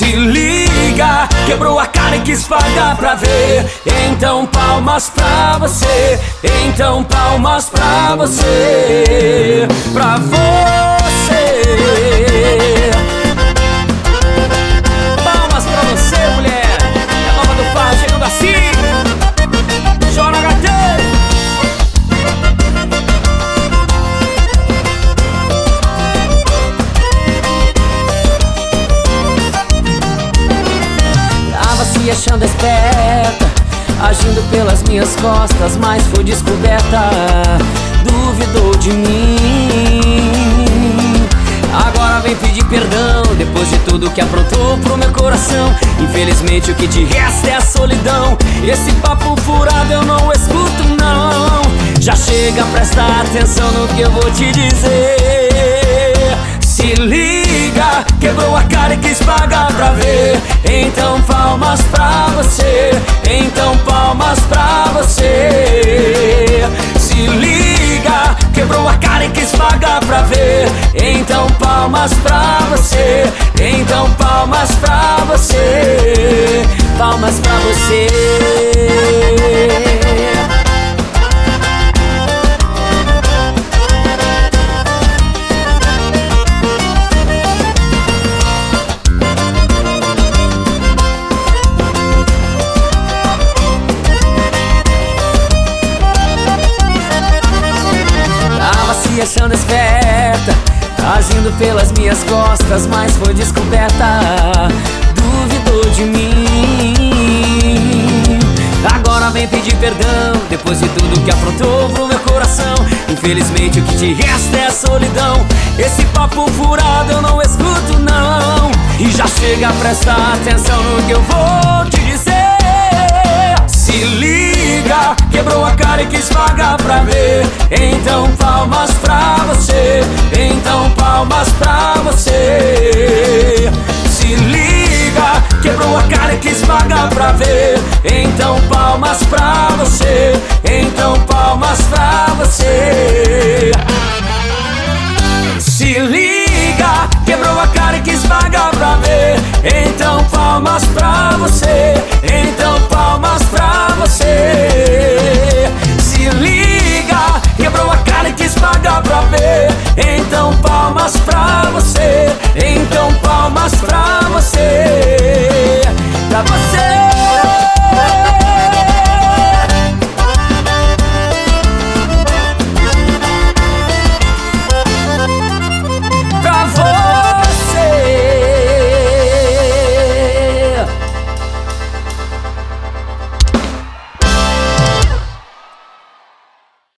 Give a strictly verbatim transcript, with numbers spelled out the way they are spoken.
Se liga, quebrou a cara e quis pagar pra ver. Então palmas pra você, então palmas pra você, pra você. Palmas pra você, mulher. É a nova do Farra chegando assim. Chora, gatão. Se achando esperta, agindo pelas minhas costas, mas foi descoberta. Duvidou de mim. Agora vem pedir perdão, depois de tudo que aprontou pro meu coração. Infelizmente o que te resta é a solidão. Esse papo furado eu não escuto não. Já chega, presta atenção no que eu vou te dizer. Se liga, quebrou a cara e quis pagar pra ver. Então palmas pra você, então palmas pra você. Se liga, quebrou a cara e quis pagar pra ver. Então palmas pra você, então palmas pra você, palmas pra você. Se achando esperta, agindo pelas minhas costas, mas foi descoberta. Duvidou de mim. Agora vem pedir perdão, depois de tudo que aprontou pro meu coração. Infelizmente o que te resta é a solidão. Esse papo furado eu não escuto não. E já chega, presta atenção no que eu vou te dizer. Se liga, quebrou a cara e quis pagar pra ver. Então palmas pra você, então palmas pra você. Se liga, quebrou a cara e quis pagar pra ver. Então palmas pra você, então palmas pra você. Se liga, quebrou a cara e quis pagar pra ver. Então palmas pra você, então palmas pra você. Se liga, quebrou a cara e quis pagar pra ver. Então palmas